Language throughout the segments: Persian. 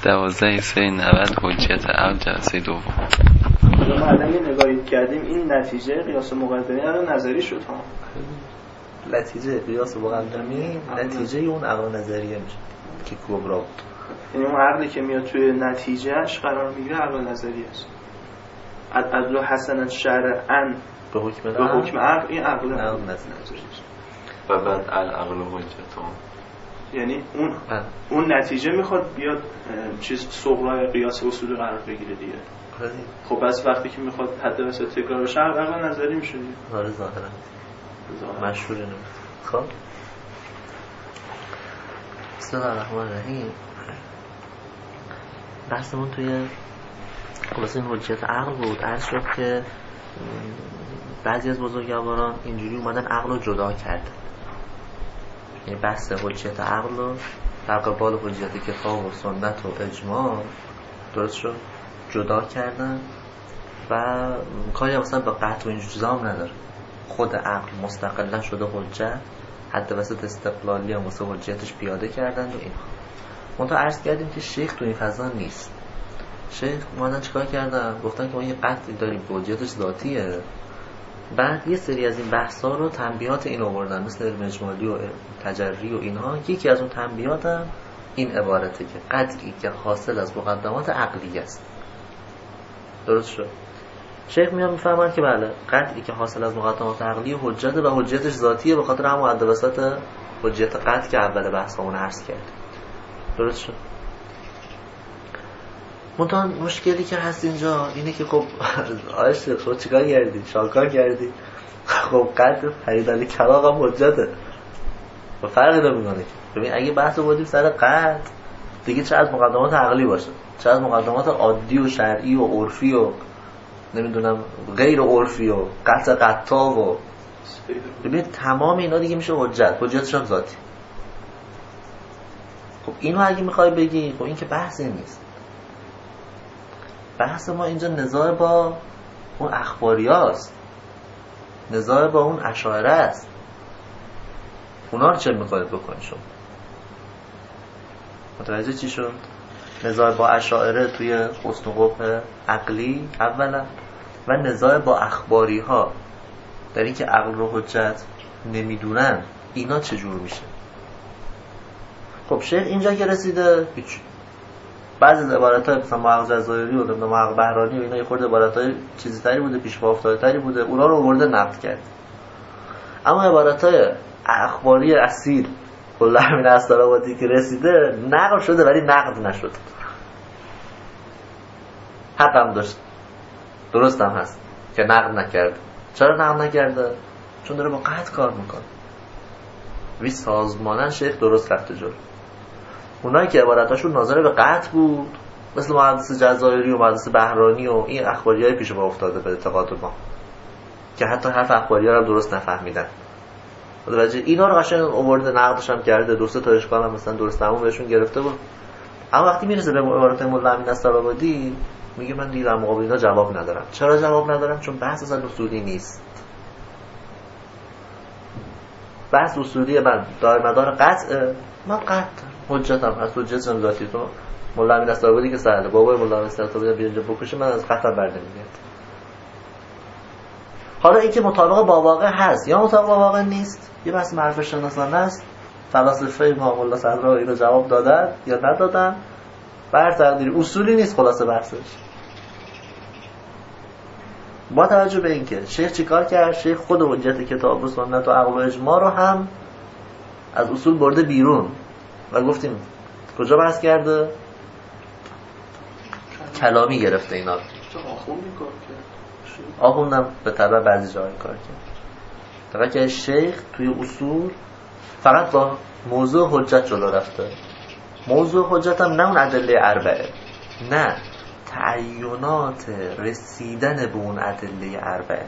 12/3/90 حجت عقل جلسه دوم. ما الان یه نگاهی کردیم این نتیجه قیاس مقدمی الان نظری شد ها. نتیجه قیاس مقدمی نتیجه اون عقل نظریه میشه که کبرا بود. یعنی اون عقلی که میاد توی نتیجهش قرار میگیره عقل نظری است. عدل حسنا شرعا به حکم عقل این عقل نظری است. و بعد العقل حجت هم، یعنی اون نتیجه میخواد بیاد چیز صغرای قیاس اصولی قرار بگیره دیگه. خب بس وقتی که میخواد حد مثلا تکرار بشه عقل نظری میشه دیگه. آره ظاهرا مشهور نمیشه. خب بسم الله الرحمن الرحیم. بحثمون توی خلاصه این حجت عقل بود. عرض شد که بعضی از بزرگواران اینجوری اومدن عقل رو جدا کردن، یعنی بحث حجت عقل رو در قبال حجت کتاب و سنت و اجماع درست شد جدا کردن و کاری مثلا به قطع و این چیزا هم نداره. خود عقل مستقلا شده حجت، حد وسط استقلالی هم واسه حجتش پیاده کردن و اینها. منتها عرض کردیم که شیخ تو این فضا نیست. شیخ اومدن چیکار کردن؟ گفتن که ما یه قطعی داریم که حجتش ذاتیه، بعد یه سری از این بحثا رو تنبیهات این آوردن مثل علم اجمالی و تجری و اینها. یکی از اون تنبیهات هم این عبارته که قطعی که حاصل از مقدمات عقلی است. درست شد؟ شیخ میاد میفهمن که بله قطعی که حاصل از مقدمات عقلی حجته و حجتش ذاتیه، به خاطر همون حد وسط حجت قطع که اول بحثمون عرض کرد. درست شد؟ منتها مشکلی که هست اینجا اینه که خب آیش خود چیکار کردی؟ شاکار کردی؟ خب قطع حیدالی کلاغ هم حجته و فرقی نمیکنه. ببین اگه بحث رو بودیم سر قطع دیگه چه از مقدمات عقلی باشه، چه از مقدمات عادی و شرعی و عرفی و نمیدونم غیر عرفی و قطع قطع و ببین تمام اینا دیگه میشه حجت، حجتش هم ذاتی. خب اینو اگه میخوای بگی خب این که بحثی نیست. بحث ما اینجا نزاع با اون اخباریاست، نزاع با اون اشاعره است. اونا رو چه میخواید بکنی شما؟ متوجه چی شد؟ نزاع با اشاعره توی حسن و قبح عقلی اولا و نزاع با اخباری ها در این که عقل رو حجت نمیدونن، اینا چجور میشه؟ خب شیخ اینجا که رسیده هیچ. بعضی از عبارت‌های مثلا معقل جزایری و معقل بهرانی و اینا یه خورده عبارت‌های چیزی تری بوده، پیش پا افتاده تری بوده، اونا رو آورده نقد کرد. اما عبارت‌های اخباری اصیل کلا همین استرابادی که رسیده نقل شده ولی نقد نشد. حق هم داشت، درست هم هست که نقد نکرد. چرا نقد نکرده؟ چون داره با قطع کار میکنه. وی سازمانن شیخ درست رفته جلو. اونایی که عبارتاشون ناظر به قطع بود مثل مهندس جزایری و مهندس بهرانی و این اخباریای پیش پا افتاده به اعتقاد ما که حتی حرف اخباری‌ها رو درست نفهمیدن. متوجه اینا رو قشنگ آورده نقدش هم کرده، دو سه تا اشکال هم مثلا درست تموم بهشون گرفته بود. اما وقتی میرسه به عبارت مولا امین استرابادی میگه من دیگه در مقابل اینا جواب ندارم. چرا جواب ندارم؟ چون بحث اصلا اصولی نیست. بحث اصولی من دار مدار قطعه، من قطع حجتم از حجت ذاتی. تو مولا امین استرابادی که سهله بابای مولا امین استرابادی بیا اینجا بکشه، من از قطع بر نمیاد. حالا اینکه مطابق با واقع هست یا مطابق با واقع نیست یه بحث معرفت شناسانه است. فلاسفه ما مولا صدرایی رو جواب دادن یا ندادن بر تقدیر، اصولی نیست خلاصه بحثش. با توجه به اینکه شیخ چیکار کرد؟ شیخ خود حجت کتاب و سنت و عقل و اجماع رو هم از اصول برده بیرون و گفتیم کجا بحث کرده؟ کلامی گرفته اینا رو. آخوندم به طبع بعضی جایی کار کرد. فقط که شیخ توی اصول فقط با موضوع حجت جلو رفته. موضوع حجت هم نه اون ادله اربعه، نه تعینات رسیدن به اون ادله اربعه.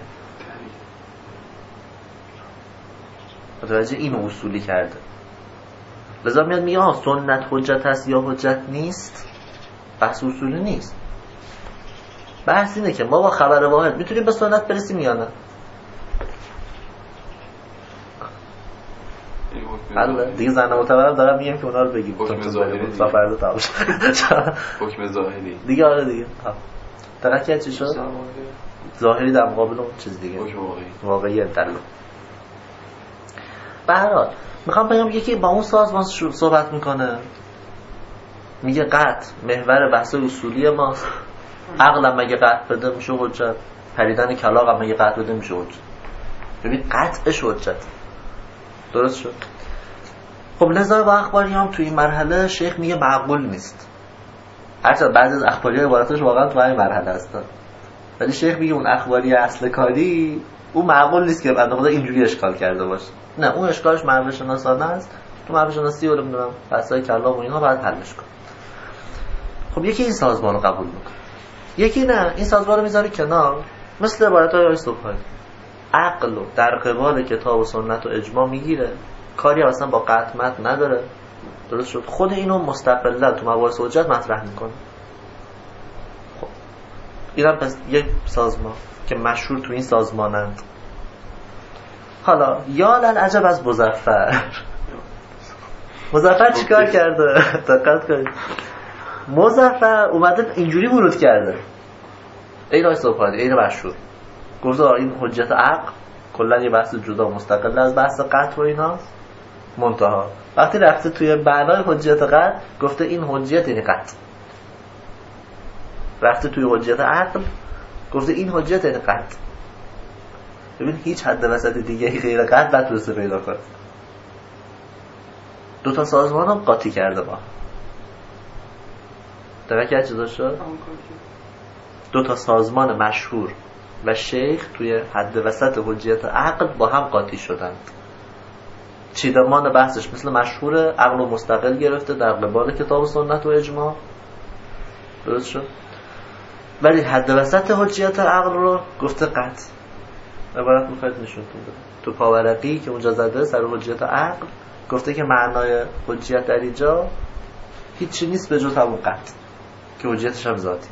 متوجه این اصولی کرده. لذا میاد میگه سنت حجت هست یا حجت نیست. بحث اصولی نیست. بحث اینه که ما با خبر واحد میتونیم به سنت برسیم یا نه. حالا دیگه زن معتبرم دارم میگم که اونا رو بگیم حکم ظاهری تا فردا تمام حکم ظاهری دیگه. آره دیگه دقت کرد چی شد؟ ظاهری در مقابل اون چیز دیگه حکم واقعی دلو. به هر حال میخوام بگم یکی با اون سازمان صحبت میکنه میگه قطع محور بحث اصولی ماست، عقل هم مگه قطع بده میشه حجت، پریدن کلاغ هم مگه قطع بده میشه حجت. ببین قطعش حجت درست شد. خب لذا با اخباری هم توی این مرحله شیخ میگه معقول نیست، هرچند بعضی از اخباری ها عبارتش واقعا تو این مرحله هستن، ولی شیخ میگه اون اخباری اصل کاری اون معقول نیست که بنده خدا اینجوری اشکال کرده باشه. نه اون اشکالش معرفت شناسانه است، تو معرفت شناسی رو نمیدونم بحثای کلام و اینا باید حلش کن. خب یکی این سازمان رو قبول میکنه، یکی نه این سازمان رو میذاره کنار، مثل عبارت‌های آقای صبحانی عقل رو در قبال کتاب و سنت و اجماع میگیره، کاری اصلا با قطعیت نداره. درست شد. خود اینو مستقلا تو مباحث حجت مطرح میکنه. خب اینم پس یک سازمان که مشهور تو این سازمانند. حالا یا للعجب از مظفر چیکار کرده؟ دقت کنید. مظفر اومده اینجوری ورود کرده، این آقای صبحانی این مشهور گفته این حجت عقل کلا یه بحث جدا مستقل از بحث قطع و ایناست، منتها وقتی رفته توی معنای حجت قطع گفته این حجت یعنی قطع، رفته توی حجت عقل گفته این حجت یعنی قطع. ببین هیچ حد وسط دیگه غیر قطع نتونسته پیدا کنه. دو تا سازمان هم قاطی کرده با درکه چیزا شد. دو تا سازمان مشهور و شیخ توی حد وسط حجت عقل با هم قاطی شدند. چیدمان بحثش مثل مشهور عقل و مستقل گرفته در قبال کتاب و سنت و اجماع، درست شد، ولی حد وسط حجت عقل رو گفته قطع. عبارت میخواید نشون بده تو پاورقی که اونجا زده سر حجت عقل گفته که معنای حجت در اینجا هیچی نیست به جز همون قطع که حجتش هم ذاتیه.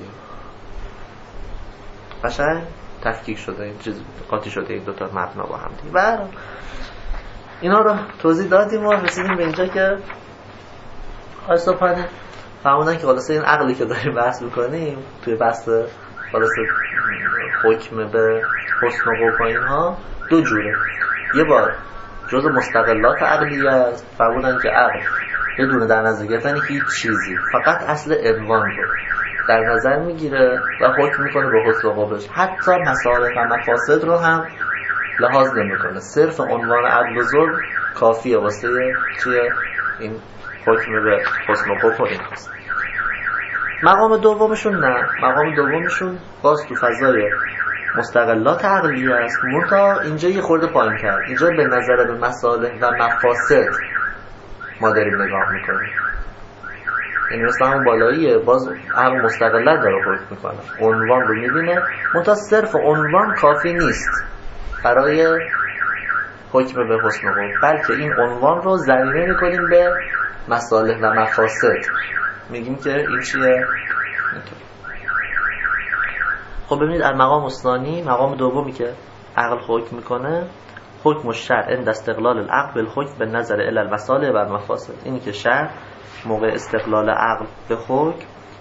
قشنگ تفکیک شده این چیز، قاطی شده این دوتا مبنا با هم دیگه. و اینا رو توضیح دادیم و رسیدیم به اینجا که آیستوپانه فهموندن که خلاصه این عقلی که داریم بحث میکنیم توی بحث خلاصه حکم به حسن و قبح و اینها دو جوره. یه بار جز مستقلات عقلی است، فهموندن که عقل بدون در نظر گرفتن هیچ چیزی فقط اصل عنوان رو در نظر میگیره و حکم میکنه به حسن و قبحش، حتی مصالح و مفاسد رو هم لحاظ نمیکنه، صرف عنوان عدل و ظلم کافیه واسه چیه این حکم به حسن و قبح و این هست. مقام دومشون نه، مقام دومشون باز تو فضای مستقلات عقلی است، منتها اینجا یه خورده پایین کرد، اینجا به نظر به مصالح و مفاسد ما داریم نگاه میکنیم، یعنی مثل همون بالاییه باز عقل مستقلت داره حکم میکنه، عنوان رو میبینه، منتها صرف عنوان کافی نیست برای حکم به حسن و قبح، بلکه این عنوان رو ضمیمه میکنیم به مصالح و مفاسد، میگیم که این چیه. خب ببینید در مقام الثانی، مقام دومی که عقل حکم میکنه، حکم الشرع عند استقلال العقل بالحکم بالنظر الی المصالح و المفاسد. اینی که شرع موقع استقلال عقل به حکم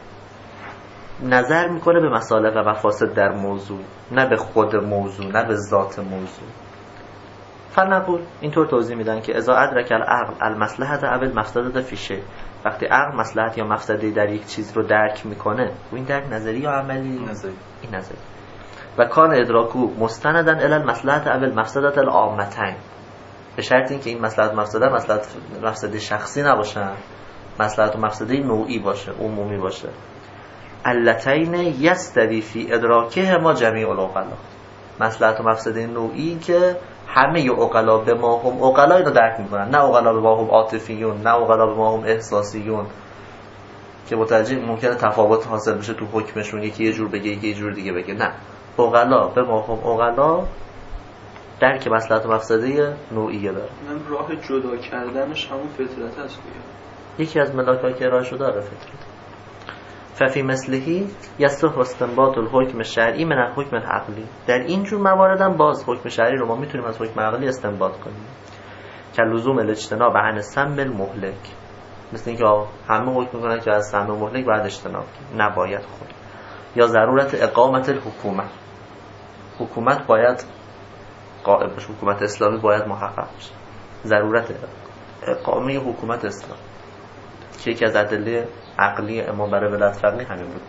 نظر میکنه به مصالح و مفاسد در موضوع، نه به خود موضوع، نه به ذات موضوع. فنقول اینطور توضیح میدن که اذا ادرک العقل المصلحة او المفسدة فی شیء، وقتی عقل مصلحت یا مفسده در یک چیز رو درک میکنه، و این درک نظری یا عملی؟ نظری. این نظری. و کان ادراکو مستنداً الی المصلحة او المفسدة العامتین، به شرط اینکه این مصلحت مفسده مفسده شخصی نباشه، مصلحت و مفسده نوعی باشه، عمومی باشه. اللتین یستوی فی ادراکه ما جمیع العقلا، مصلحت و مفسده نوعی که همه عقلا به ما هم عقلا اینو درک میکنن، نه عقلا به ما هم عاطفیون، نه عقلا به ما هم احساسیون که متوجه ممکنه تفاوت حاصل بشه تو حکمشون، یکی یه جور بگه یکی یه جور دیگه بگه، نه عقلا به ما هم عقلا درک مصلحت و مفسده نوعیه داره. من راه جدا کردنش همون فطرت هست دیگه، یکی از ملاک‌ها که ارائه شده داره فطرت. ففی مثلهی یصح استنباط الحکم الشرعی من الحکم العقلی، در این جور مواردم باز حکم شرعی رو ما میتونیم از حکم عقلی استنباط کنیم. که لزوم الاجتناب عن السم المهلک، مثل اینکه همه حکم میکنن که از سم مهلک باید اجتناب کنیم، نباید خورد. یا ضرورت اقامت الحکومت، حکومت باید قائم بشه، حکومت اسلامی باید محقق بشه. ضرورت اقامه حکومت اسلام که یکی از ادله عقلی امام برای ولایت فقیه همین بود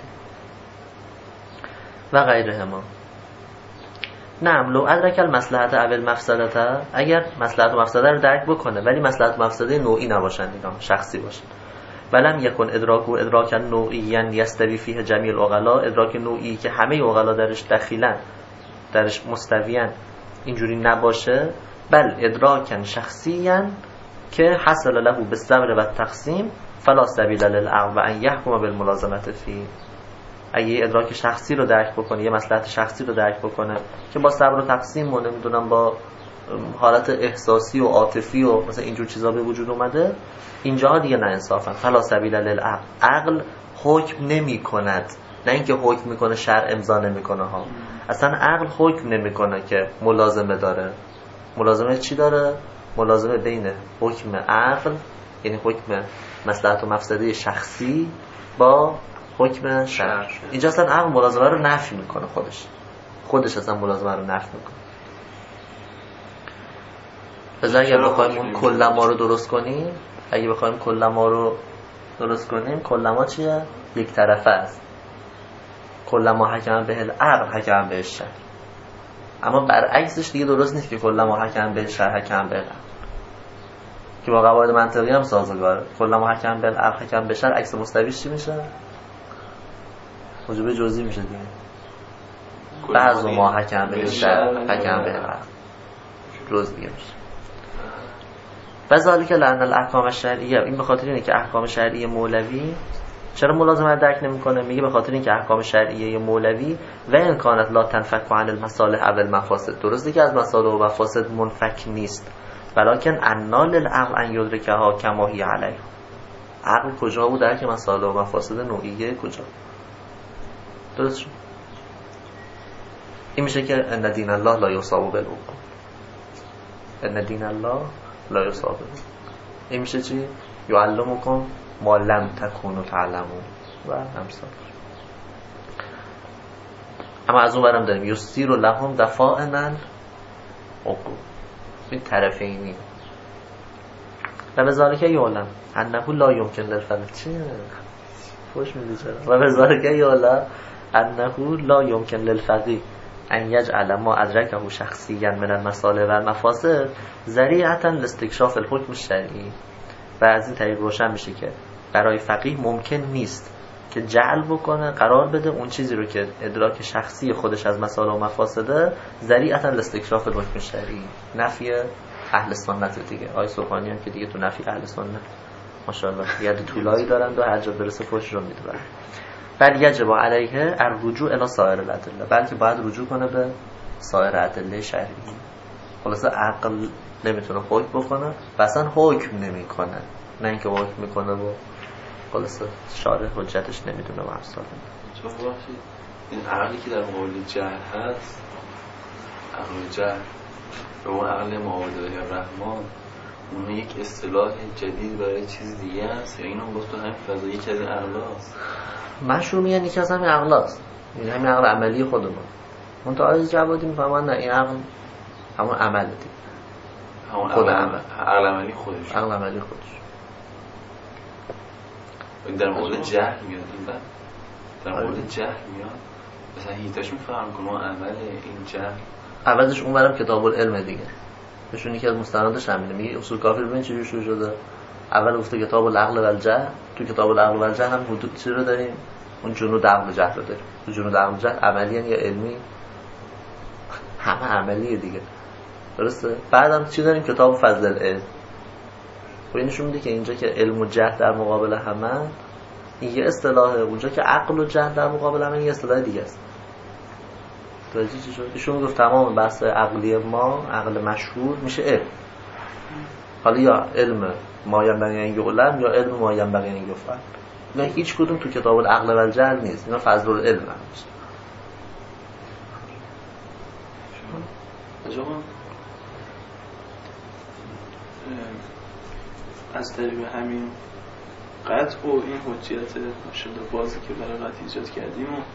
و غیره ما. نعم لو ادرک المصلحت او المفسدت، اگر مصلحت و مفسده رو درک بکنه ولی مصلحت و مفسده نوعی نباشن، اینا شخصی باشن. ولم یکن ادراک و ادراک نوعیا یستوی فیه جمیع العقلا، ادراک نوعی که همه عقلا درش دخیلن، درش مستویان، اینجوری نباشه. بل ادراکن شخصیا که حصل له بالصبر و التقسیم فلا سبیل للعقل و ان یحکم بالملازمه فی. اگه ادراک شخصی رو درک بکنه، یه مصلحت شخصی رو درک بکنه که با صبر و تقسیم و نمیدونم با حالت احساسی و عاطفی و مثلا اینجور چیزا به وجود اومده، اینجاها دیگه نه انصافا. فلا سبیل للعقل، عقل حکم نمی کند، نه اینکه حکم میکنه شرع امضا نمیکنه ها. اصلا عقل حکم نمیکنه که ملازمه داره. ملازمه چی داره؟ ملازمه بین حکم عقل، یعنی حکم مصلحت و مفسده شخصی با حکم شرع. اینجا اصلا عقل ملازمه رو نفی میکنه، خودش اصلا ملازمه رو نفی میکنه. بذار اگه بخوایم اون کلما رو درست کنیم، کلما چیه؟ یک طرفه است. کلما حکم به العقل حکم به الشرع. اما برعکسش دیگه درست نیست که کلما حکم به الشرع حکم به العقل، که با قواعد منطقی هم سازگاره. کلما حکم به العقل حکم به الشرع، عکس مستویش چی میشه؟ موجب جزئی میشه دیگه. بعض ما حکم به الشرع حکم به العقل جزئی میشه. بذالک لأن الاحکام الشرعیه، این به خاطر اینه که احکام شرعی مولوی چرا ملازمه رو درک نمیکنه؟ میگه به خاطر اینکه احکام شرعیه مولوی و امکانات لا تنفک عن المصالح او المفاسد، درسته که از مصالح و مفاسد منفک نیست، ولکن انا للعقل ان یدرکها کما هی علیه. عقل کجا بود درک مصالح و مفاسد نوعیه کجا؟ درست شد. این میشه که ان دین الله لا یصاب بالعقول، ان دین الله لا یصاب. این میشه چی؟ یعلمکم ما لم تکونوا تعلمون و امثال. اما از اون برم داریم یسیر لهم دفاعنا عقول، این طرفینی. و بذالک یعلم انه لا یمکن للفقیه، چیه؟ خوش میدی چرا؟ و بذالک یعلم انه لا یمکن للفقیه ان یجعل ما ادرکه شخصیا من المصالح و المفاسد ذریعه لاستکشاف الحکم الشرعی. و از این طریق روشن میشه که برای فقیه ممکن نیست که جعل بکنه، قرار بده اون چیزی رو که ادراک شخصی خودش از مصالح و مفاسده ذریعه لاستکشاف الحکم الشرعی. نفی اهل سنت دیگه. آقای سبحانی هم که دیگه تو نفی اهل سنت ماشاءالله ید طولایی دارند و هر جا برسه فوش رو میدونن. بل یجب علیه الرجوع الی سایر الادله، بلکه باید رجوع کنه به سایر ادله شرعی. خلاصه عقل نمیتونه حکم بکنه و اصلا حکم نمیکنه، نه اینکه حکم میکنه و خلاصه شارع حجتش نمیدونه و امثال. چون باشید این عقلی که در مقابل جهل هست، عقل جهل به اون عقل معاوده یا رحمان، اون یک اصطلاح جدید برای چیز دیگه است یا اینو گفت تو همین فضا یکی از این عقلاست؟ مشروع میگن یکی از همین عقلاست، این همین عقل عملی خودمون. اون تا آیز جوادی میفهمن نه این عقل همون عمل دیگه، همون خود عقل عملی خودش، عقل عملی خودش. در مورد جهل میاد این بعد در مورد جهل میاد مثلا هیتاش میفهم کنه عمل این جهل، عوضش اون برم کتاب العلم دیگه بهشون یکی از مستنداش همینه. میگه اصول کافی ببین چجوری شروع شده. اول گفته کتاب العقل و الجهل، تو کتاب العقل و الجهل هم حدود چی رو داریم؟ اون جنود عقل و جهل رو داریم. تو جنود عقل و جهل عملی یا علمی؟ همه عملیه دیگه، درسته؟ بعدم چی داریم؟ کتاب فضل العلم. و اینشون میده که اینجا که علم و جهل در مقابل همه این یه اصطلاحه، اونجا که عقل و جهل در مقابل همه یه اصطلاح دیگه است. توجه چی شد؟ ایشون گفت تمام بحث عقلی ما، عقل مشهور میشه علم. حالا یا علم ما ینبغی ان یعلم یا علم ما ینبغی ان یفهم. نه هیچ کدوم تو کتاب العقل و الجهل نیست، اینا فضل العلم هست. از طریق همین قطع و این حجیت ماشاءالله بازی که برای قطع ایجاد کردیم و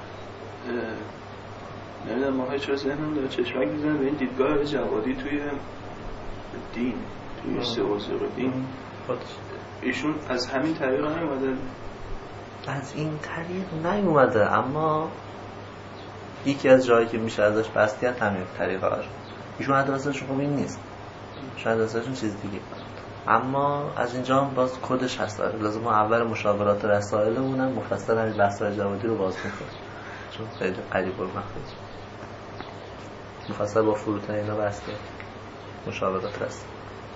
نمیدونم ما هیچ واسه ذهنم داره چشمک میزنه به این دیدگاه جوادی توی دین، توی سوازق دین. ایشون از همین طریق نیومده؟ از این طریق نیومده، اما یکی از جایی که میشه ازش بستیت همین طریقه هاش. ایشون ادرسش خوب این نیست، شاید ادرسشون چیز دیگه، اما از اینجا هم باز کدش هست. داره لازم ما اول مشاورات رسائلمونم مفصل همین بحث‌های جوادی رو باز میکنیم، چون خیلی قریب المخرج مفصل با فروتن اینا بحث مشاورات رسائل.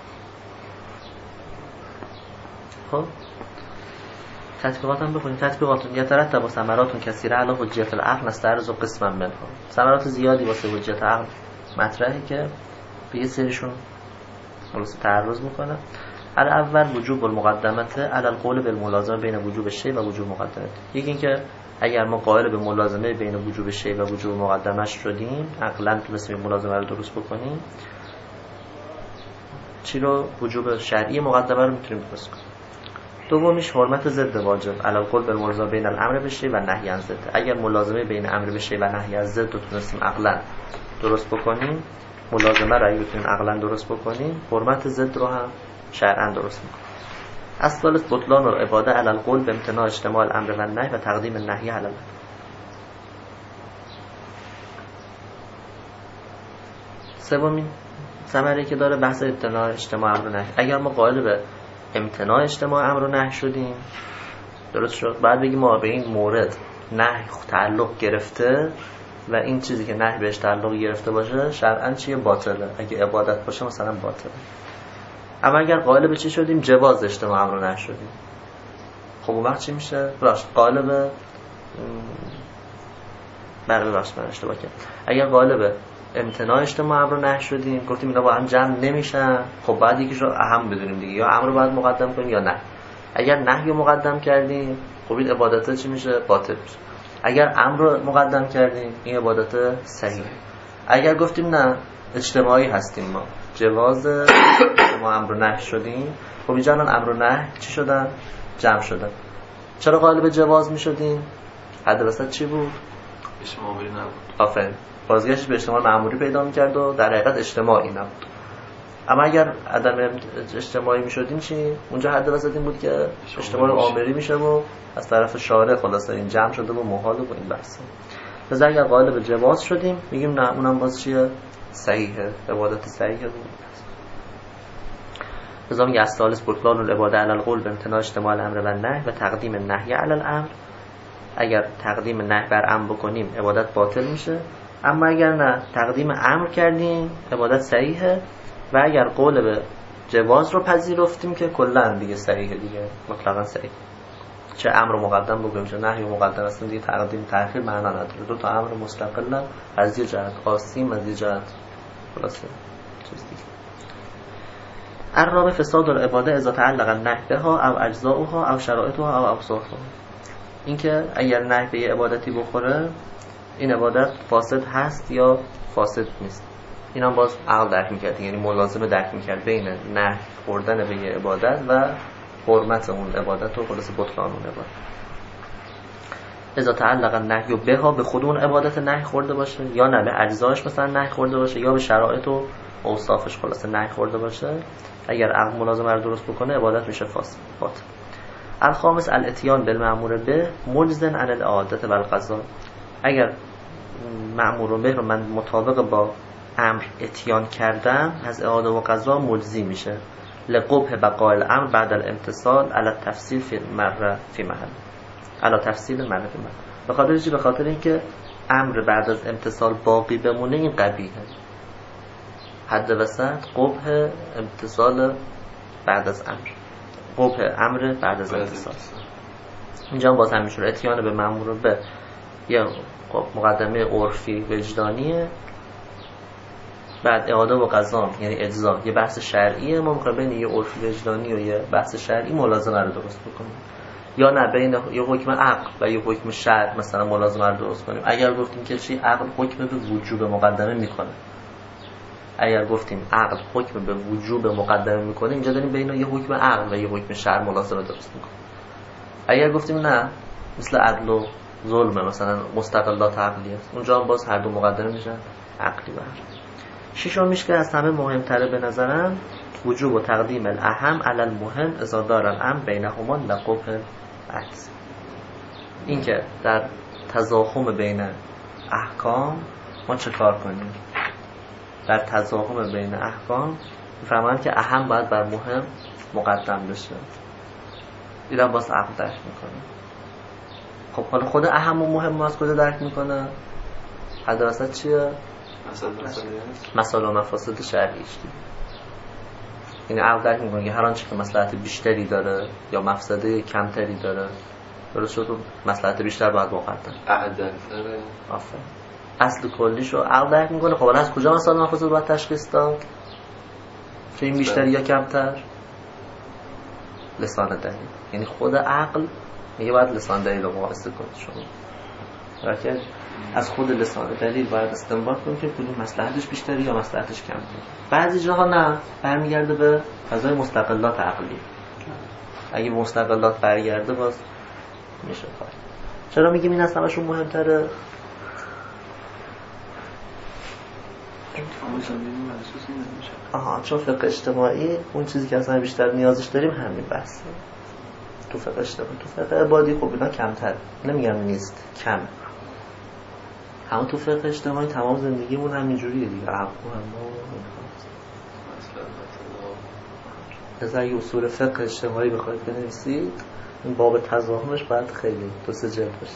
خب تطبیقات هم بخونیم. تطبیقاتون یترتب ثمراتون کثیره علی حجیت العقل نستعرض قسما منها. ثمرات زیادی واسه حجیت عقل مطرحی که به یه سریشون خلاص تعرض میکنه. اول وجوب المقدمت علی القول بالملازمه بین وجوب شیء و وجوب مقدمت. یکی این که اگر ما قائل به ملازمه بین وجوب شیء و وجوب مقدمش شدیم، عقلا تونستیم ملازمه رو درست بکنیم، چی رو؟ وجوب شرعی مقدمه رو میتونیم درست کنیم. دومیش حرمت ضد واجب علی القول بالملازمه بین الامر بالشیء و نهی عن ضد. اگر ملازمه بین امر بالشیء و نهی از ضد رو تونستیم عقلا درست بکنیم، ملازمه رو اگه بتونیم عقلا درست بکنیم، حرمت ضد رو هم شرعا درست میکنیم. الثالث بطلان العباده علی القول بامتناع اجتماع الامر و النهی و تقدیم النهی علی الامر. سومین ثمره که داره بحث امتناع اجتماع امر و نهی. اگر ما قائل به امتناع اجتماع امر و نهی شدیم، درست شد، بعد بگیم ما به این مورد نهی تعلق گرفته و این چیزی که نهی بهش تعلق گرفته باشه شرعاً چیه؟ باطله. اگه عبادت باشه مثلا باطله. اما اگر قائل به چی شدیم؟ جواز اجتماع امر و نهی شدیم، خب اون وقت چی میشه؟ قائل به اشتباه کردم. اگر قائل به امتناع اجتماع امر و نهی شدیم، گفتیم اینا با هم جمع نمیشن، خب بعد یکیش رو اهم بدونیم دیگه، یا امر رو باید مقدم کنیم یا نه. اگر نهی رو مقدم کردیم، خب این عبادت چی میشه؟ باطل میشه. اگر امر رو مقدم کردیم، این عبادت صحیح. اگر گفتیم نه اجتماعی هستیم، ما جواز اجتماع امر و نهی شدیم، خب اینجا الان امر و نهی چی شدن؟ جمع شدن. چرا قائل به جواز میشدیم؟ حد وسط چی بود؟ اجتماعی نبود. آفرین، بازگشت به اجتماع معمولی پیدا می‌کرد و در حقیقت اجتماعی نبود. اما اگر عدم اجتماعی میشدیم چی؟ اونجا حد وسط این بود که اجتماع آمری میشه و از طرف شارع خلاصه این جمع شده و محال و این بحث. لذا اگر قائل به جواز شدیم میگیم نه اونم باز چیه؟ صحیحه، عبادت صحیحه بود. لذا میگه الثالث بطلان العباده علی القول بامتناع اجتماع الامر و النهی و تقدیم النهی علی الامر. اگر تقدیم نهی بر امر بکنیم عبادت باطل میشه، اما اگر نه تقدیم امر کردیم عبادت صحیحه. و اگر قول به جواز رو پذیرفتیم که کلا دیگه صحیحه، دیگه مطلقاً صحیح. چه امر مقدم بگیم چه نهی مقدم هستن، دیگه تقدیم تأخیر معنا نداره. دو تا امر مستقلا از یه جهت آسیم، از یه جهت خلاصه چیز دیگه. الرابع فساد العباده اذا تعلق النهی بها او اجزاؤها او شرائطها او اوصافها. اینکه اگر نهی به یه عبادتی بخوره، این عبادت فاسد هست یا فاسد نیست. این هم باز عقل درک میکرد، یعنی ملازمه درک میکرد بین نهی خوردن به یه عبادت و حرمت اون عبادت و خلاص بطلان اون عبادت. اذا تعلق النهی بها، به خود اون عبادت نهی خورده باشه، یا نه به اجزاش مثلا نهی خورده باشه، یا به شرایط و اوصافش خلاص نهی خورده باشه، اگر عقل ملازمه رو درست بکنه عبادت میشه فاسد. الخامس الاتیان بالمأمور به مجزن عن الاعاده و القضا. اگر مأمور به رو من مطابق با امر اتیان کردم، از اعاده و قضا مجزی میشه. لقبح بقاء الامر بعد الامتصال علی التفصیل فی المره فی محل، علی تفصیل المره فی محل. به خاطر چی؟ به خاطر اینکه امر بعد از امتصال باقی بمونه این قبیحه. حد وسط قبح امتصال بعد از امر، قبح امر بعد از امتصال. اینجا هم باز همیشه اتیان به مأمور به یا مقدمه عرفی وجدانیه، بعد اعاده و قضا یعنی اجزا یه بحث شرعیه. ما میخوایم بین یه عرفی وجدانی و یه بحث شرعی ملازمه رو درست بکنیم، یا نه بین یه حکم عقل و یه حکم شرع مثلا ملازمه رو درست کنیم. اگر گفتیم که چی عقل حکم به وجوب مقدمه میکنه، اگر گفتیم عقل حکم به وجوب مقدمه میکنه، اینجا داریم بین یه حکم عقل و یه حکم شرع ملازمه درست میکنه. اگر گفتیم نه مثل عدل و ظلم مثلا مستقلات عقلیه، اونجا هم باز هر دو مقدمه میشن عقلی. بر ششمیش که از همه مهمتره به نظرم وجوب و تقدیم الاهم علی المهم اذا دار الامر بینهما لقبح العکس. این که در تضاخم بین احکام ما چه کار کنیم؟ در تضاخم بین احکام میفهمند که اهم باید بر مهم مقدم بشه. اینا باز عقل درک میکنه. خب حالا خود اهم و مهم از کجا درک میکنه؟ حد وسط چیه؟ مسائل و مفاسد شرعیش. این عقل درک میکنه که هر آنچه که مصلحت بیشتری داره یا مفسده کمتری داره، درست شد، مصلحت بیشتر باید مقدم. اعدل‌تره. آفرین. اصل کلیشو عقل درک میکنه. خب از کجا مسائل و مفاسد باید تشخیص داد؟ که این بیشتر یا کمتر؟ لسان دلیل. یعنی خود عقل میگه باید لسان دلیل رو مقایسه کنید شما. راکه از خود لسان دلیل باید استنباط کنید که کدوم مصلحتش بیشتری یا مصلحتش کمتری. بعضی جاها نه، برمیگرده به فضای مستقلات عقلی. اگه به مستقلات برگرده باز میشه کار. چرا میگیم این از همشون مهمتره؟ چون فقه اجتماعی اون چیزی که اصلا بیشتر نیازش داریم همین بحثه. تو فقه اجتماعی، تو فقه عبادی خب اینا کمتر، نمیگم نیست، کم. همون تو فقه اجتماعی تمام زندگیمون همینجوریه دیگه. عقل از اگه اصول فقه اجتماعی بخواید بنویسید، این باب تضاهمش باید خیلی 2-3 جلد باشه.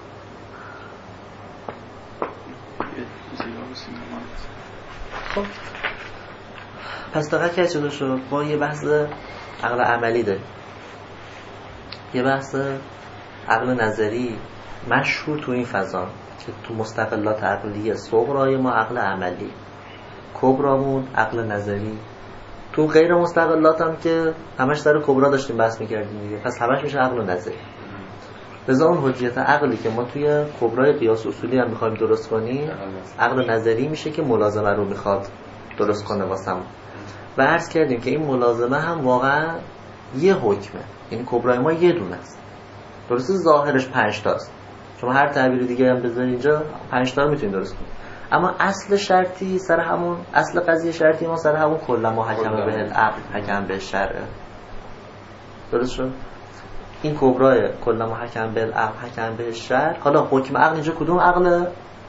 خب پس دقیق که چطور شد؟ با یه بحث عقل عملی داریم، یه بحث عقل نظری مشهور تو این فضا که تو مستقلات عقلیه صغرای ما عقل عملی، کبرامون عقل نظری. تو غیر مستقلات هم که همش سر کبرا داشتیم بحث میکردیم دیگه، پس همش میشه عقل نظری. لذا اون حجیت عقلی که ما توی کبرای قیاس اصولی هم میخوایم درست کنیم، عقل نظری میشه که ملازمه رو میخواد درست کنه واسمون. و عرض کردیم که این ملازمه هم واقعا یه حکمه، یعنی کبرای ما یه دونه است. درسته ظاهرش 5 تاست، شما هر تعبیر دیگه هم بذاری اینجا 5 تا رو میتونید درست کنید، اما اصل شرطی سر همون، اصل قضیه شرطی ما سر همون کلما حکم به العقل حکم به شرع. درست شد؟ این کبرای کلما حکم به العقل حکم به شرع. حالا حکم عقل اینجا کدوم عقله؟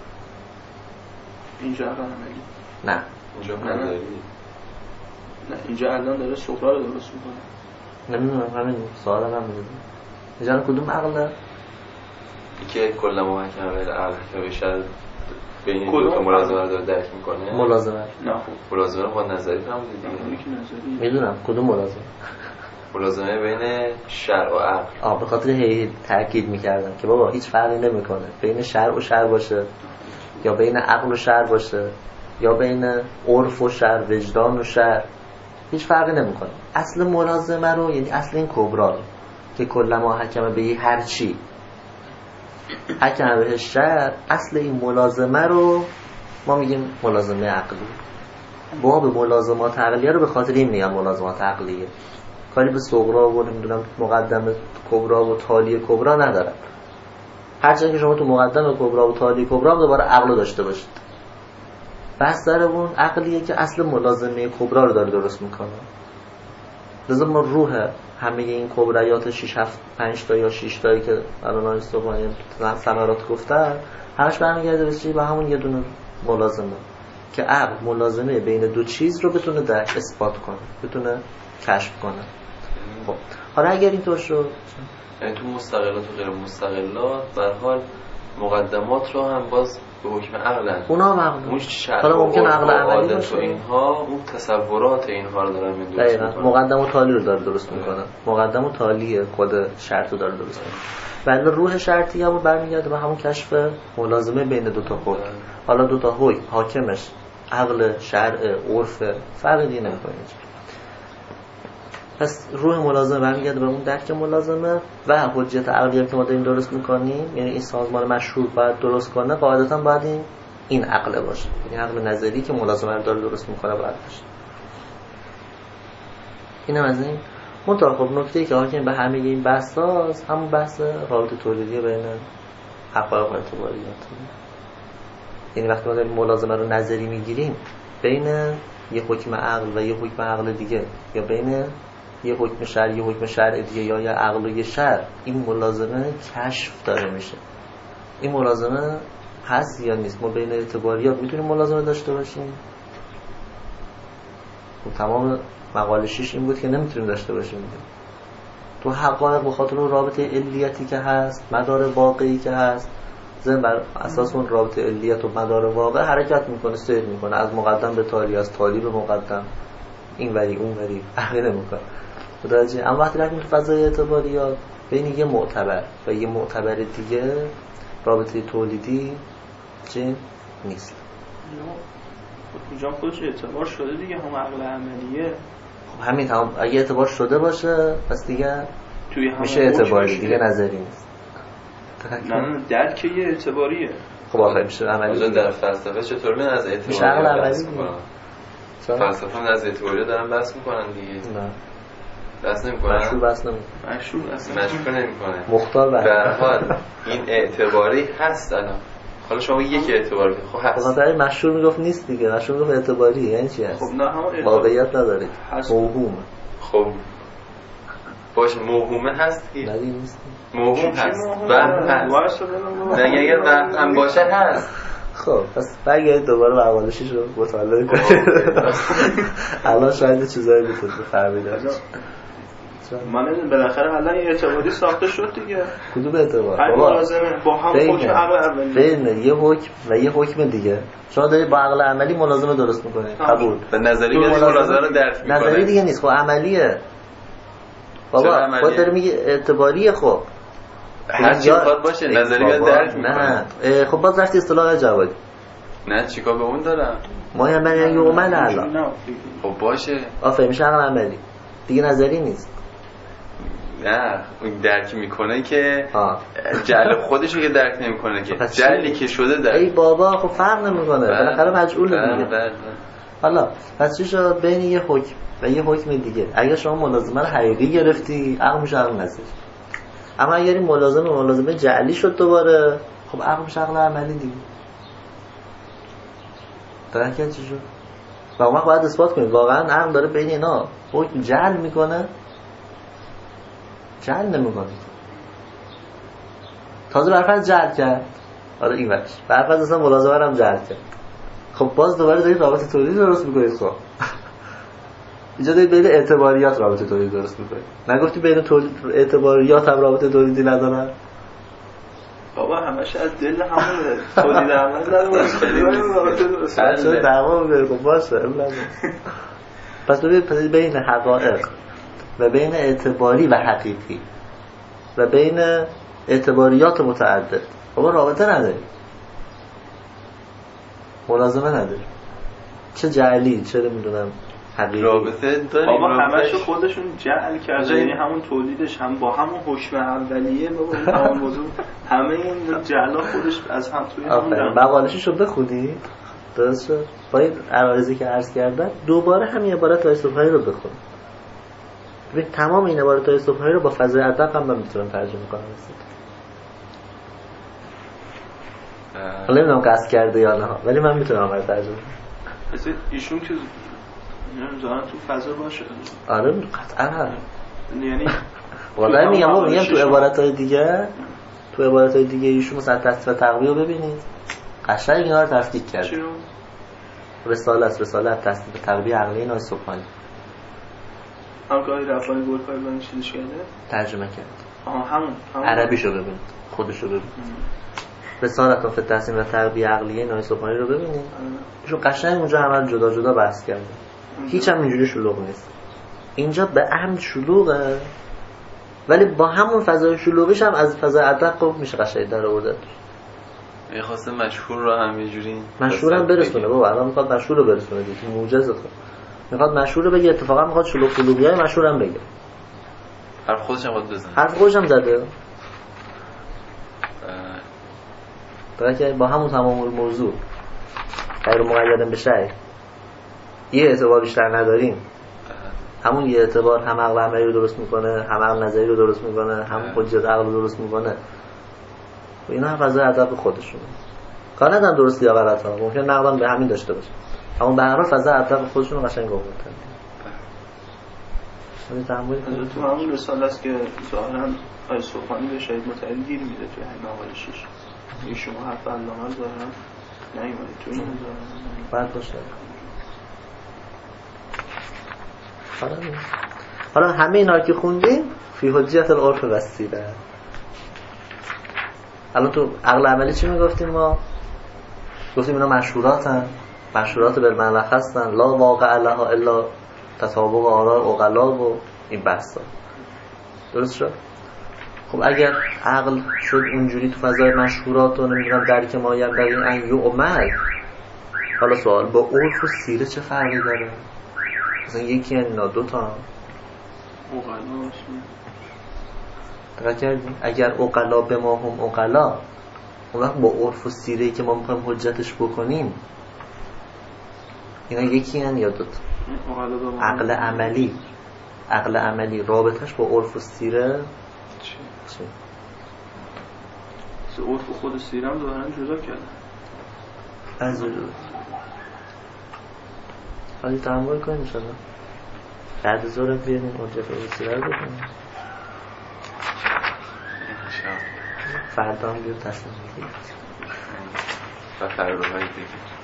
اینجا عقل عملی. نه اینجا نظری. نه اینجا الان داره صغرا رو درست میکنه. نمیدونم، همین سوال هم میدونم. اینجا کدوم عقله؟ که کلما حکم به العقل حکم به شرع بین دو تا ملازمه رو داره درک میکنه. ملازمه نه خب ملازمه رو با نظری فهمید دیگه. میدونم کدوم ملازمه. ملازمه بین شرع و عقل. به خاطر تاکید میکردم که بابا هیچ فرقی نمیکنه بین شرع و شرع باشه یا بین عقل و شرع باشه یا بین عرف و شرع، وجدان و شرع، هیچ فرقی نمیکنه. اصل ملازمه رو، یعنی اصل این کبرا رو که کلما حکم به هر چی حکم به شرع، اصل این ملازمه رو ما میگیم ملازمه عقلی. باب ملازمات عقلیه رو به خاطر این میگم ملازمات عقلیه، کاری به صغرا و نمیدونم مقدمه کبرا و تالی کبرا نداره. هرچند که شما تو مقدمه کبرا و تالی کبرا هم دوباره عقل داشته باشید، بس داره اون عقلیه که اصل ملازمه کبرا رو داره درست میکنه. لذا ما روح همه این کبریات 6 7 5 تا یا 6 تایی که الان صبحانه ثمرات گفتن، همش برمیگرده به چی؟ به همون یه دونه ملازمه که عقل ملازمه بین دو چیز رو بتونه درک اثبات کنه، بتونه کشف کنه. خب حالا اگر اینطور شد، یعنی تو مستقلات و غیر مستقلات به هر حال مقدمات رو هم باز به حکم عقلن. اونا هم عقلن. حالا ممکن عقل عملی باشه، اینها اون تصورات اینها رو دارن درست میکنن. مقدم و تالی رو داره درست میکنن. مقدم و تالی خود شرط رو داره درست میکنن. ولی روح شرطی هم برمیگرده به همون کشف ملازمه بین دو تا حکم. حالا دو تا حکم حاکمش عقل، شرع، عرف، فرقی دیگه نمیکنه. پس روح ملازمه برمیگرده به اون درک ملازمه و حجت عقلی هم که ما داریم درست میکنیم، یعنی این سازمان مشروع باید درست کنه، قاعدتا باید این این عقل باشه، این عقل نظری که ملازمه رو داره درست میکنه باید باشه. اینم از این. منطقه خب نکته‌ای که حاکم به همه این بحث هاست همون بحث رابطه تولیدی بین حقایق و اعتباریات. یعنی وقتی ما داریم ملازمه رو نظری میگیریم بین یه حکم عقل و یه حکم عقل دیگه، یا بین یه حکم شرع یه حکم شرع دیگه، یا یه عقل و یه شرع، این ملازمه کشف داره میشه. این ملازمه هست یا نیست؟ ما بین اعتباریات میتونیم ملازمه داشته باشیم؟ و تمام مقاله 6 این بود که نمیتونیم داشته باشیم. تو حقایق به خاطر اون رابطه علیتی که هست، مدار واقعی که هست، ذهن بر اساس اون رابطه علیت و مدار واقع حرکت میکنه، سیر میکنه، از مقدم به تالی، از تالی به مقدم، این وری اون وری فرقی نمیکنه. متوجه؟ اما وقتی رفتیم تو فضای اعتباریات بین یه معتبر و یه معتبر دیگه رابطه تولیدی چه نیست. اونجا خودش اعتبار شده دیگه، هم عقل عملیه. خب همین تمام. اگه اعتبار شده باشه پس دیگه میشه اعتباری، دیگه نظری نیست. نه درک یه اعتباریه. خب آخه میشه عملی. در فلسفه چطور میان از اعتباری بحث میکنن؟ فلسفه هم از اعتباری دارن بحث میکنن دیگه. نه بحث نمیکنن. مشروع نمیکنه. مختار به هر حال این اعتباری هست الان. حالا شما یک اعتباری خب هست. مثلا مشهور میگفت نیست دیگه، مشهور میگفت اعتباری، یعنی چی هست؟ خب نه همون واقعیت نداره، موهومه. خب باشه موهومه هست که ندی نیست، موهوم هست، وهم هست. نه اگر وهم هم باشه هست. خب پس برگردید دوباره مقاله‌شش رو مطالعه کنید. الان شاید چیزایی بتونید بفهمید. من بالاخره الان یه اعتباری ساخته شد دیگه. کدوم اعتبار؟ با هم حکم عقل عملی. بین یه حکم و یه حکم دیگه شما دارید با عقل عملی ملازمه درست میکنید. قبول. به نظری ملازمه رو درک میکنه. نظری دیگه نیست، خب عملیه. بابا خود داره میگه اعتباریه. خب هر چی بخواد باشه نظری رو درک میکنه. نه خب باز رفتی اصطلاح جوادی. نه چیکار به اون دارم؟ ما هم من یه عمل الان. خب باشه. آفرین میشه عقل عملی. دیگه نظری نیست. نه اون درک میکنه که جعل خودشو که درک نمیکنه که جعلی که شده درک. ای بابا خب فرق نمیکنه، بالاخره مجعوله دیگه. حالا پس چی شد بین یه حکم و یه حکم دیگه؟ اگه شما ملازمه رو حقیقی گرفتی عقل میشه عقل نظری. اما اگر این ملازمه جعلی شد دوباره، خب عقل میشه عقل عملی دیگه. درک چی شد؟ و ما باید اثبات کنیم واقعا عقل داره بین اینا حکم جعل میکنه، جعل نمیکنه. تازه برفرض جعل کرد، حالا این وقت برفرض اصلا ملازمه رو هم جعل کرد، خب باز دوباره دارید رابطه تولیدی درست میکنید. خب اینجا دارید بین اعتباریات رابطه تولیدی درست میکنید. نگفتی بین اعتباریات هم رابطه تولیدی ندارن؟ بابا همش از دل همونه. تولید عمل داره چرا دعوا می‌کنه؟ باشه پس ببین بین حقایق و بین اعتباری و حقیقی و بین اعتباریات متعدد بابا رابطه نداری، ملازمه نداری، چه جعلی چه نمیدونم حقیقی رابطه داریم. بابا همشو خودشون جعل کرده، یعنی همون تولیدش هم با همون حکم اولیه بابا همون موضوع همه این جعلا خودش از هم توی همون مقاله‌شو بخونی درست شد. با این عوارضی که عرض کردن دوباره همین عبارت های رو بخون. ببین تمام این عبارت های صبحایی رو با فضای ادب هم من میتونم ترجمه کنم. حالا نمیدونم قصد کرده یا نه ولی من میتونم برای ترجمه کنم. ایشون که نمیدونم تو فضا باشه. آره قطعا هست. یعنی واقعا میگم تو عبارت‌های دیگه ایشون مثلا تصدیق و تقویه رو ببینید قشنگ اینا رو تفکیک کرد. رساله تصدیق و تقویه عقلی نای صبحانی همگاهی رفانی گلپایگانی چیزش کرده؟ ترجمه کرد. همون عربیشو ببینید، خودشو ببینید. رسالت فی التحسین و تربیه عقلیه نای صبحانی رو ببینید. ایشون قشنگ اونجا همه جدا جدا بحث کرده. هیچ هم اینجوری شلوغ نیست. اینجا به عمد شلوغه ولی با همون فضای شلوغیش هم از فضای ادق میشه قشنگ در آورده. می‌خواسته مشهور رو هم یه جوری مشهورم برسونه بابا، الان میخواد مشهور رو برسونه دیگه، معجزه خود. میخواد مشهور رو بگه، اتفاقا میخواد شلوغیای مشهور هم بگه. حرف خودش هم بزنه. حرف خودش هم زده. برای که با همون تمام موضوع غیر مقیدن به شیء یه اعتبار بیشتر نداریم، همون یه اعتبار هم عقل عملی رو درست میکنه، هم عقل نظری رو درست میکنه، هم حجت عقل رو درست میکنه و اینا هم فضای ادب خودشونه. کار ندارم درستی یا غلط ها، ممکن نقدم به همین داشته باشه، اما به هر حال فضای ادب خودشون رو قشنگ آوردن. تو همون رساله است که ظاهرا آیه سبحانی به شهید متعلی گیر میده توی همین مقاله 6. این شما حرف علامه رو ظاهرا نیومده تو این بعد باشه. حالا همه اینا که خوندیم فی حجیت العرف وسیله. الان تو عقل عملی چی میگفتیم ما؟ گفتیم اینا مشهوراتن، مشهورات بالمعنى هستن، لا واقع لها الا تطابق آراء عقلا و این بحثا. درست شد؟ خب اگر عقل شد اونجوری تو فضای مشهورات و نمیدونم درک ما در این ان یعمل، حالا سوال با عرف و سیره چه فرقی داره؟ مثلا یکی اینا دو تا عقلا دقیق کردیم. اگر عقلا به ما هم عقلا، اون وقت با عرف و سیره‌ای که ما میخوایم حجتش بکنیم اینا یکی هن یا دو تا؟ عقل عملی رابطش با عرف و سیره چی؟ عرف و خود سیره هم دارن جدا کردن از جدا. حالی تحمل کنیم انشاءالله بعد زورت بیاریم حجت و سیره رو بکنیم فردا هم بیار تصمیم بگیریم و فردا باید بگیم